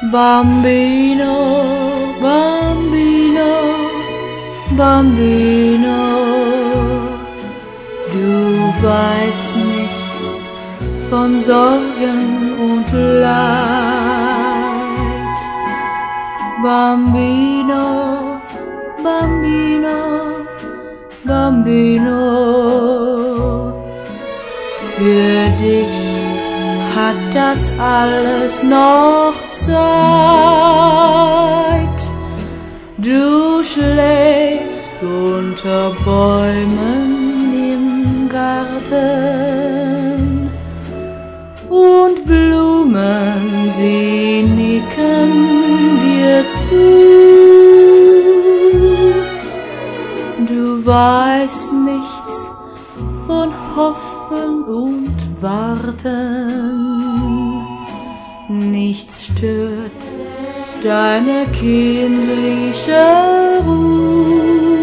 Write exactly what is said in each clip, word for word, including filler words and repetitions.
Bambino, Bambino, Bambino, du weißt nichts von Sorgen und Leid. Bambino, Bambino, Bambino, für dich hat das alles noch Zeit. Du schläfst unter Bäumen im Garten und Blumen, sie nicken dir zu. Du weißt nichts von Hoffen und Warten, nichts stört deine kindliche Ruhe.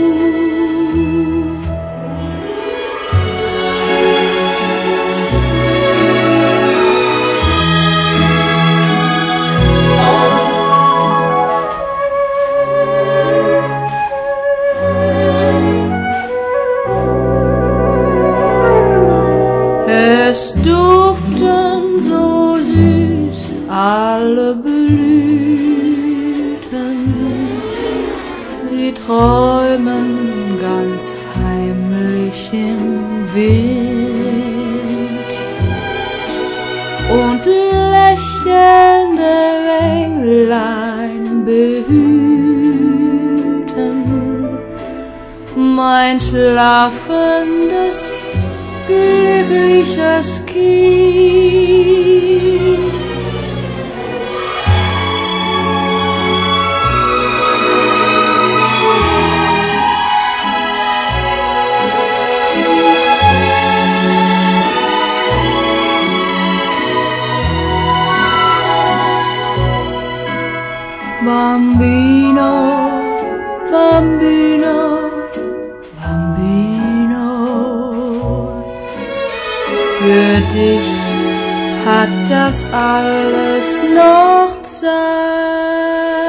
Es duften so süß alle Blüten, sie träumen ganz heimlich im Wind und lächelnde Englein behüten mein schlafendes glückliches Kind. Bambino, Bambino, Bambino, für dich hat das alles noch Zeit.